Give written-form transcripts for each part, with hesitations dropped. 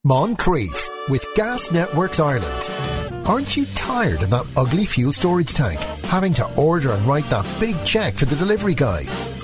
Moncrief with Gas Networks Ireland. Aren't you tired of that ugly fuel storage tank? Having to order and write that big cheque for the delivery guy?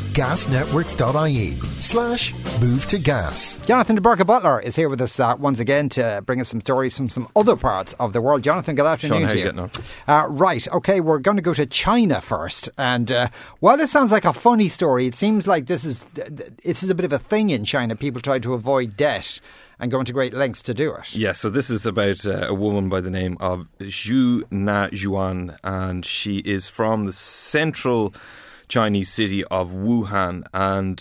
gasnetworks.ie/move to gas. Jonathan de Burca Butler is here with us once again to bring us some stories from some other parts of the world. Jonathan, good afternoon. Sean, to you. How are you getting on? Right, okay, we're going to go to China first. And while this sounds like a funny story, it seems like this is a bit of a thing in China. People try to avoid debt and go into great lengths to do it. Yeah, so this is about a woman by the name of Zhu Najuan, and she is from the central Chinese city of Wuhan, and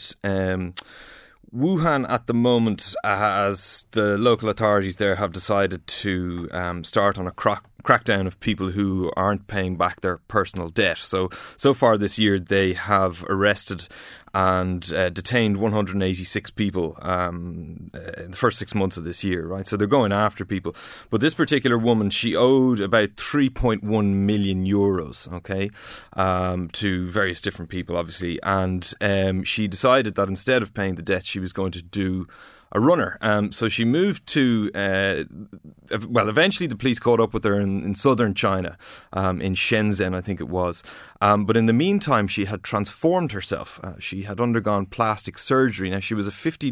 Wuhan at the moment, as the local authorities there have decided to start on a crackdown of people who aren't paying back their personal debt. So far this year they have arrested and detained 186 people in the first 6 months of this year, right? So they're going after people. But this particular woman, she owed about 3.1 million euros, okay, to various different people, obviously. And she decided that instead of paying the debt, she was going to do a runner. So she moved to, eventually the police caught up with her in southern China, in Shenzhen, I think it was. But in the meantime, she had transformed herself. She had undergone plastic surgery. Now, she is a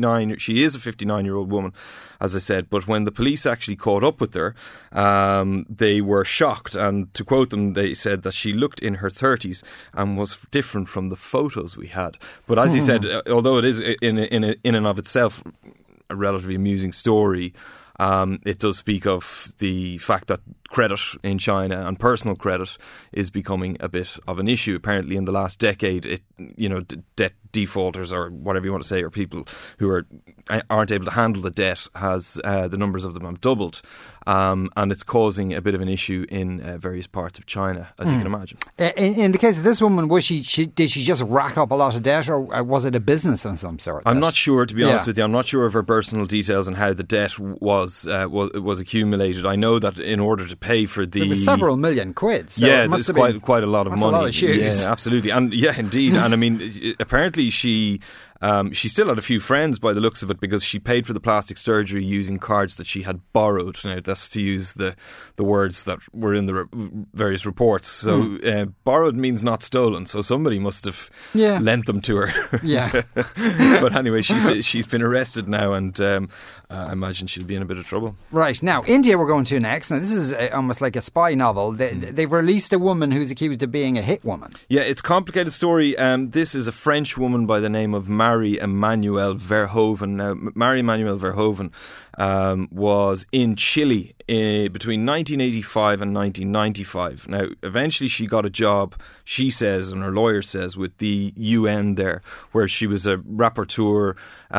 59-year-old woman, as I said. But when the police actually caught up with her, they were shocked. And to quote them, they said that she looked in her 30s and was different from the photos we had. But as you said, although it is in and of itself a relatively amusing story, it does speak of the fact that credit in China and personal credit is becoming a bit of an issue. Apparently, in the last decade, debt defaulters, or whatever you want to say, or people who aren't able to handle the debt, the numbers of them have doubled, and it's causing a bit of an issue in various parts of China, as you can imagine. In the case of this woman, did she just rack up a lot of debt, or was it a business of some sort? I'm not sure, to be honest with you. I'm not sure of her personal details and how the debt was accumulated. I know that in order to pay for it was several million quid. So yeah, it's quite a lot of money. A lot of shoes. Yeah, absolutely, and yeah, indeed. And I mean, apparently she still had a few friends by the looks of it, because she paid for the plastic surgery using cards that she had borrowed. Now, that's to use the words that were in the various reports. So borrowed means not stolen. So somebody must have lent them to her. Yeah. But anyway, she's been arrested now, and I imagine she'll be in a bit of trouble. Right. Now, India we're going to next. Now, this is almost like a spy novel. They've released a woman who's accused of being a hit woman. Yeah, it's a complicated story. This is a French woman by the name of Marie-Emmanuelle Verhoeven. Now, Marie-Emmanuelle Verhoeven was in Chile between 1985 and 1995. Now, eventually she got a job, she says, and her lawyer says, with the UN there, where she was a rapporteur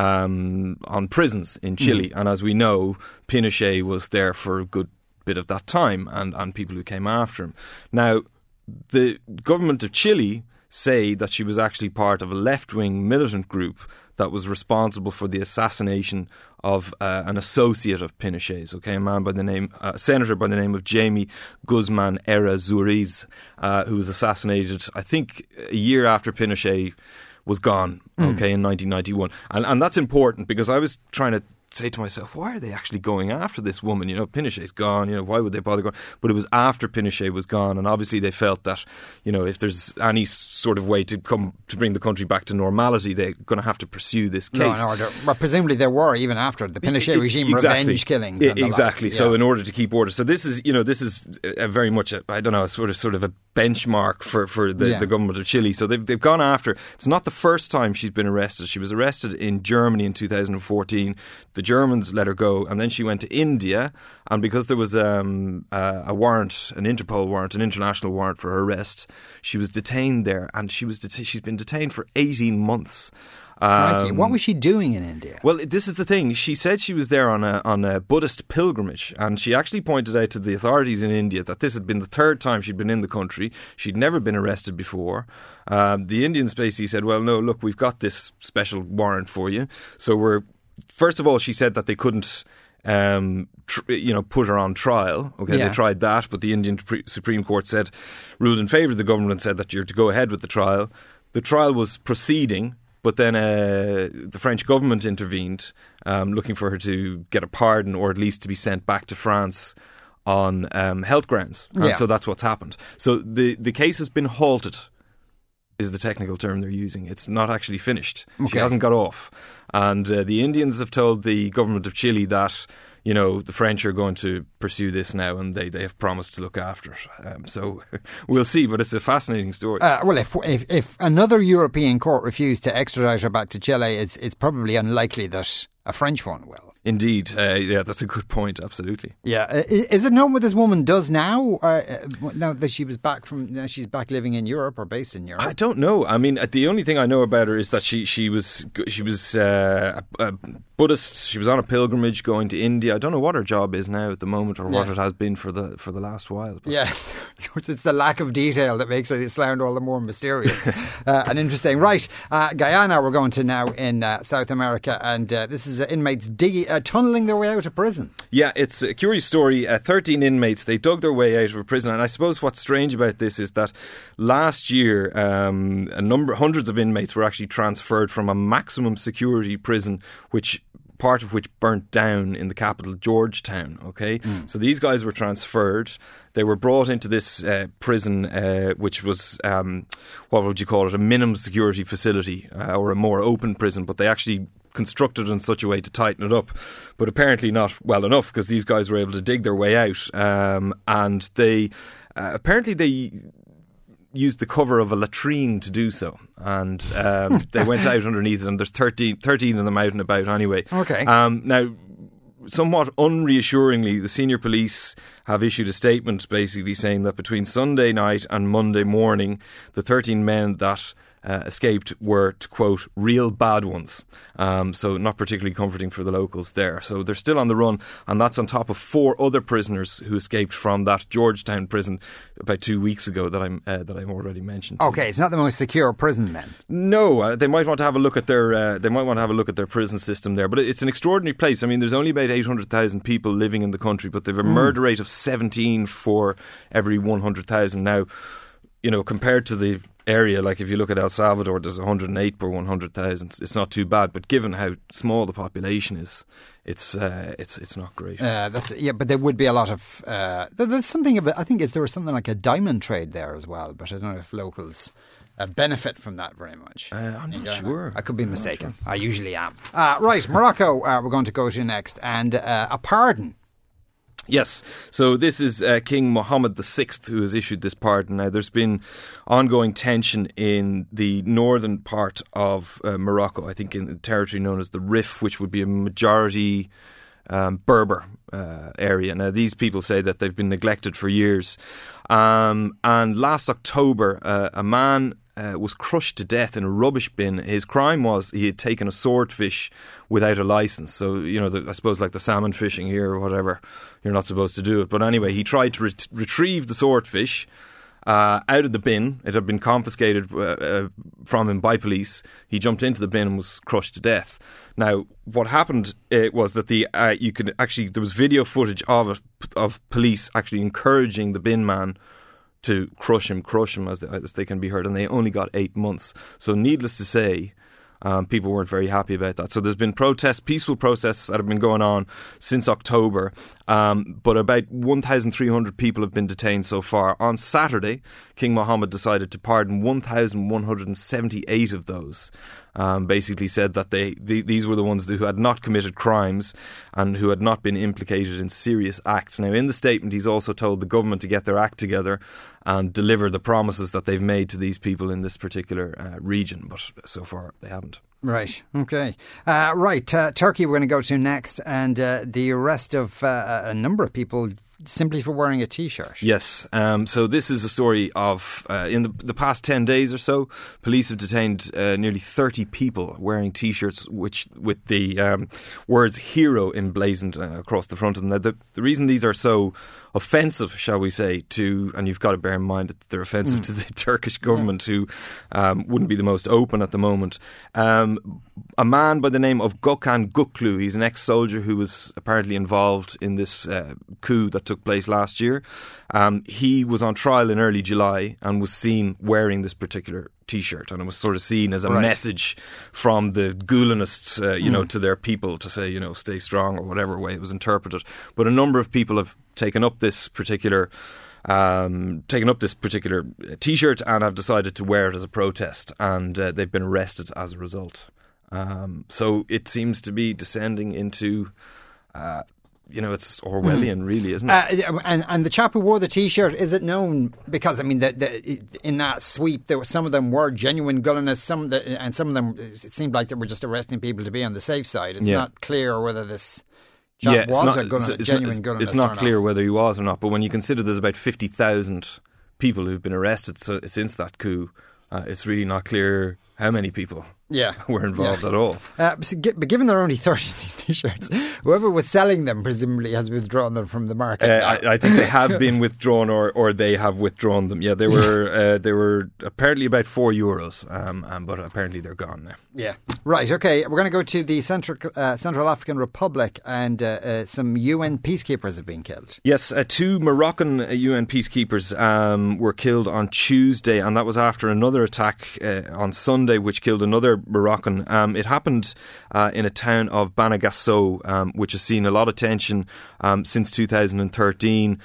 on prisons in Chile. And as we know, Pinochet was there for a good bit of that time, and people who came after him. Now, the government of Chile say that she was actually part of a left-wing militant group that was responsible for the assassination of an associate of Pinochet's, okay, a senator by the name of Jaime Guzman Errázuriz, who was assassinated, I think, a year after Pinochet was gone, okay, in 1991. And that's important, because I was trying to say to myself, why are they actually going after this woman? You know, Pinochet's gone, why would they bother going? But it was after Pinochet was gone, and obviously they felt that, if there's any sort of way to bring the country back to normality, they're going to have to pursue this case. Well, presumably there were, even after the Pinochet regime, revenge killings. Exactly. So in order to keep order. So this is a very much, a sort of a benchmark for the government of Chile. So they've gone after. It's not the first time she's been arrested. She was arrested in Germany in 2014. The Germans let her go, and then she went to India, and because there was a warrant, an Interpol warrant, an international warrant for her arrest, she was detained there, and she's been detained for 18 months. What was she doing in India? Well, this is the thing. She said she was there on a Buddhist pilgrimage, and she actually pointed out to the authorities in India that this had been the third time she'd been in the country. She'd never been arrested before. The Indians basically said, well, no, look, we've got this special warrant for you. So first of all, she said that they couldn't put her on trial. Okay, They tried that, but the Indian Supreme Court ruled in favour of the government and said that you're to go ahead with the trial. The trial was proceeding, but then the French government intervened looking for her to get a pardon or at least to be sent back to France on health grounds. And so that's what's happened. So the case has been halted, is the technical term they're using. It's not actually finished. Okay. She hasn't got off. And the Indians have told the government of Chile that, you know, the French are going to pursue this now, and they have promised to look after it. So we'll see, but it's a fascinating story. Well, if another European court refused to extradite her back to Chile, it's probably unlikely that a French one will. Indeed. That's a good point. Absolutely. Yeah. Is it known what this woman does now? Now that she's back living in Europe or based in Europe? I don't know. I mean, the only thing I know about her is that she was a Buddhist. She was on a pilgrimage going to India. I don't know what her job is now at the moment, or what it has been for the last while. But. Yeah, it's the lack of detail that makes it sound all the more mysterious and interesting. Right, Guyana we're going to now in South America, and this is inmates tunnelling their way out of prison. Yeah, it's a curious story. 13 inmates, they dug their way out of a prison, and I suppose what's strange about this is that last year hundreds of inmates were actually transferred from a maximum security prison, part of which burnt down in the capital, Georgetown. Okay, so these guys were transferred. They were brought into this prison, which was what would you call it, a minimum security facility or a more open prison, but they actually constructed in such a way to tighten it up, but apparently not well enough, because these guys were able to dig their way out, and they apparently they used the cover of a latrine to do so, and they went out underneath it, and there's 13 of them out and about anyway. Okay. Now, somewhat unreassuringly, the senior police have issued a statement basically saying that between Sunday night and Monday morning, the 13 men that escaped were, to quote, real bad ones. So not particularly comforting for the locals there. So they're still on the run, and that's on top of 4 other prisoners who escaped from that Georgetown prison about 2 weeks ago that I've already mentioned. Okay, it's not the most secure prison then. No, they might want to have a look at their prison system there, but it's an extraordinary place. I mean, there's only about 800,000 people living in the country, but they've a murder rate of 17 for every 100,000. Now, you know, compared to the area, like if you look at El Salvador, there's 108 per 100,000. It's not too bad, but given how small the population is, it's not great. But there would be a lot of there's something of it. I think there was something like a diamond trade there as well, but I don't know if locals benefit from that very much. I'm not sure. I could be mistaken. I usually am. Right, Morocco. We're going to go to next, and a pardon. Yes, so this is King Mohammed VI who has issued this pardon. Now, there's been ongoing tension in the northern part of Morocco, I think in the territory known as the Rif, which would be a majority Berber area. Now, these people say that they've been neglected for years. And last October, a man was crushed to death in a rubbish bin. His crime was he had taken a swordfish without a license. So, you know, I suppose like the salmon fishing here or whatever, you're not supposed to do it. But anyway, he tried to retrieve the swordfish out of the bin. It had been confiscated from him by police. He jumped into the bin and was crushed to death. Now, what happened was that there was video footage of police actually encouraging the bin man to crush him as they can be heard, and they only got 8 months. So needless to say, people weren't very happy about that. So there's been peaceful protests that have been going on since October, but about 1,300 people have been detained so far. On Saturday, King Mohammed decided to pardon 1,178 of those. Basically said that these were the ones who had not committed crimes and who had not been implicated in serious acts. Now, in the statement, he's also told the government to get their act together and deliver the promises that they've made to these people in this particular region. But so far, they haven't. Right, okay. Turkey we're going to go to next, and the arrest of a number of people simply for wearing a T-shirt. Yes, so this is a story of, in the past 10 days or so, police have detained nearly 30 people wearing T-shirts with the words hero emblazoned across the front of them. Now, the reason these are so offensive, shall we say, and you've got to bear in mind that they're offensive to the Turkish government, who wouldn't be the most open at the moment. A man by the name of Gökhan Guklu, he's an ex-soldier who was apparently involved in this coup that took took place last year. He was on trial in early July and was seen wearing this particular T-shirt, and it was sort of seen as a message from the Gulenists, to their people to say, stay strong, or whatever way it was interpreted. But a number of people have taken up this particular T-shirt and have decided to wear it as a protest, and they've been arrested as a result. So it seems to be descending into, it's Orwellian, really, isn't it? And the chap who wore the T-shirt, is it known? Because in that sweep, some of them were genuine Gulenists, some of them it seemed like they were just arresting people to be on the safe side. It's not clear whether this chap was a genuine Gulenist. It's not clear whether he was or not. But when you consider there's about 50,000 people who've been arrested since that coup, it's really not clear how many people were involved at all. But given there are only 30 of these T-shirts, whoever was selling them presumably has withdrawn them from the market. I think they have been withdrawn, or they have withdrawn them. Yeah, they were apparently about €4, but apparently they're gone now. Yeah. Right. Okay. We're going to go to the Central African Republic, and some UN peacekeepers have been killed. Yes, 2 Moroccan UN peacekeepers were killed on Tuesday, and that was after another attack on Sunday, which killed another Moroccan. It happened in a town of Banagasso, which has seen a lot of tension since 2013.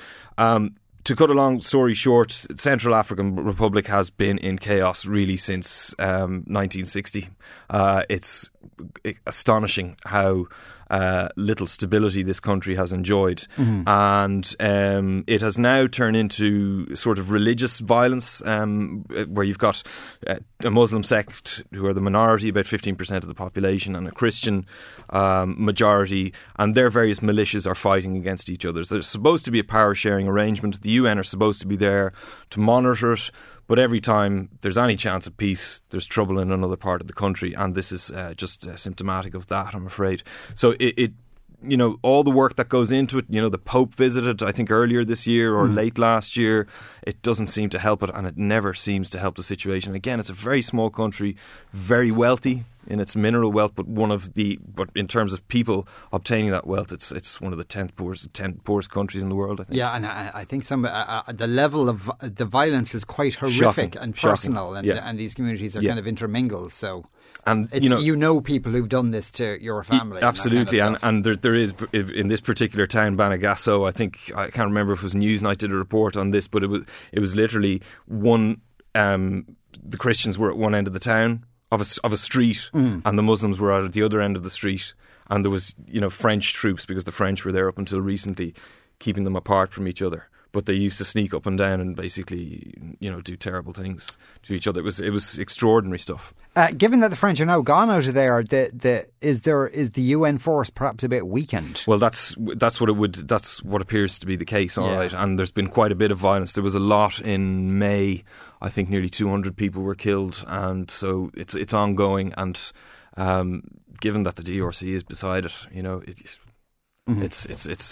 To cut a long story short, Central African Republic has been in chaos really since 1960. It's astonishing how little stability this country has enjoyed. And it has now turned into sort of religious violence, where you've got a Muslim sect who are the minority, about 15% of the population, and a Christian majority, and their various militias are fighting against each other. So there's supposed to be a power sharing arrangement. The UN are supposed to be there to monitor it. But every time there's any chance of peace, there's trouble in another part of the country, and this is just symptomatic of that, I'm afraid. So it all the work that goes into it, the Pope visited, I think, earlier this year or late last year. It doesn't seem to help it, and it never seems to help the situation. Again, it's a very small country, very wealthy in its mineral wealth, but in terms of people obtaining that wealth, it's one of the 10 poorest countries in the world, I think. Yeah, and I think the level of the violence is quite horrific and personal, and these communities are kind of intermingled. So, and people who've done this to your family. Absolutely, and there is in this particular town, Banagasso. I can't remember if it was Newsnight did a report on this, but it was literally one. The Christians were at one end of the town of a street, and the Muslims were out at the other end of the street, and there was French troops, because the French were there up until recently, keeping them apart from each other. But they used to sneak up and down and basically, do terrible things to each other. It was extraordinary stuff. Given that the French are now gone out of there, is the UN force perhaps a bit weakened? Well, that's what appears to be the case. All right, and there's been quite a bit of violence. There was a lot in May. I think nearly 200 people were killed, and so it's ongoing. And given that the DRC is beside it, it's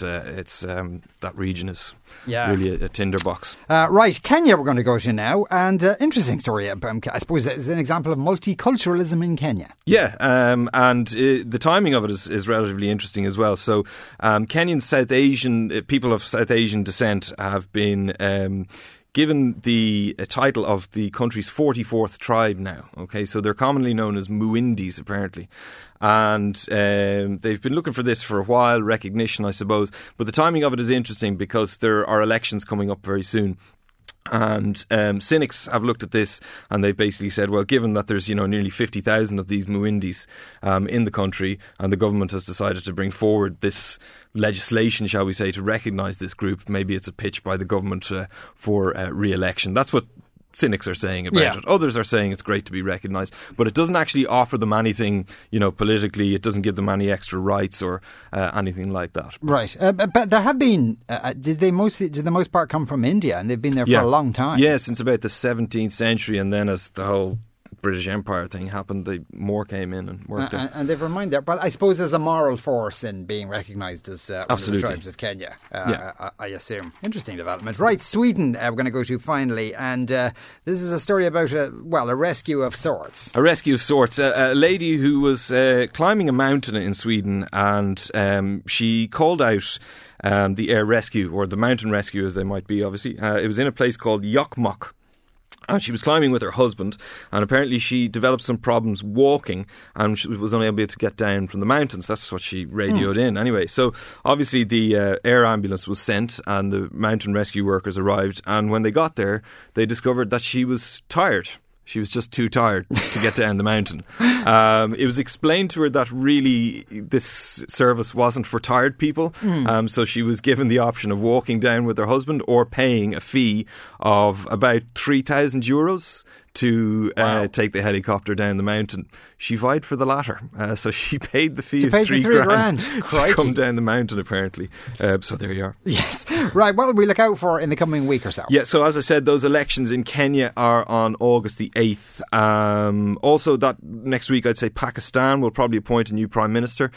that region is really a tinderbox. Right, Kenya we're going to go to now, and interesting story. I suppose it's an example of multiculturalism in Kenya. Yeah, and the timing of it is relatively interesting as well. So Kenyan South Asian people of South Asian descent have been given the title of the country's 44th tribe now. Okay, so they're commonly known as Muindis, apparently. And they've been looking for this for a while, recognition, I suppose. But the timing of it is interesting because there are elections coming up very soon. And cynics have looked at this, and they've basically said, well, given that there's nearly 50,000 of these Muindis in the country, and the government has decided to bring forward this legislation, shall we say, to recognise this group, maybe it's a pitch by the government for re-election. That's what cynics are saying about it. Others are saying it's great to be recognised, but it doesn't actually offer them anything, politically. It doesn't give them any extra rights or anything like that. Right, but there have been. Did the most part come from India, and they've been there for a long time? Yeah, since about the 17th century, and then as the whole British Empire thing happened, more came in and worked there. And they've remained there. But I suppose there's a moral force in being recognised as one of the tribes of Kenya, I assume. Interesting development. Right, Sweden we're going to go to finally. And this is a story about, a rescue of sorts. A rescue of sorts. A lady who was climbing a mountain in Sweden, and she called out the air rescue, or the mountain rescue as they might be, obviously. It was in a place called Jokkmokk. And she was climbing with her husband, and apparently she developed some problems walking, and she was unable to get down from the mountains. That's what she radioed in anyway. So obviously the air ambulance was sent, and the mountain rescue workers arrived, and when they got there, they discovered that she was tired. She was just too tired to get down the mountain. It was explained to her that really this service wasn't for tired people. So she was given the option of walking down with her husband or paying a fee of about €3,000 to take the helicopter down the mountain. She vied for the latter. So she paid the fee of $3,000 to come down the mountain, apparently. So there you are. Yes. Right. What will we look out for in the coming week or so? Yeah, so as I said, those elections in Kenya are on August the 8th. Also, that next week, I'd say Pakistan will probably appoint a new Prime Minister.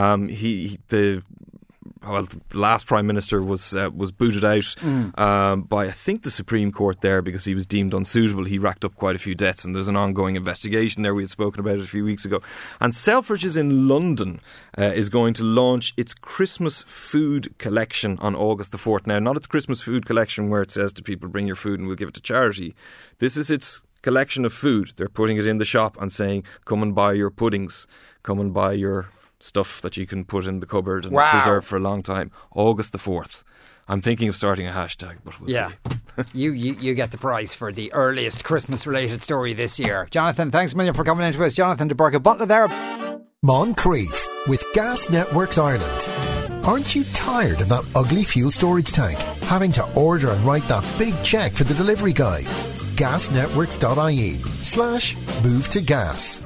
The last Prime Minister was booted out by, I think, the Supreme Court there because he was deemed unsuitable. He racked up quite a few deaths, and there's an ongoing investigation there. We had spoken about it a few weeks ago. And Selfridges in London is going to launch its Christmas food collection on August the 4th. Now, not its Christmas food collection where it says to people, bring your food and we'll give it to charity. This is its collection of food. They're putting it in the shop and saying, come and buy your puddings, come and buy your stuff that you can put in the cupboard and preserve for a long time. August the 4th. I'm thinking of starting a hashtag, but we'll see. You get the prize for the earliest Christmas-related story this year. Jonathan, thanks a million for coming in to us. Jonathan de Burgh, Butler there. Moncrief with Gas Networks Ireland. Aren't you tired of that ugly fuel storage tank? Having to order and write that big cheque for the delivery guy? Gasnetworks.ie/move to gas.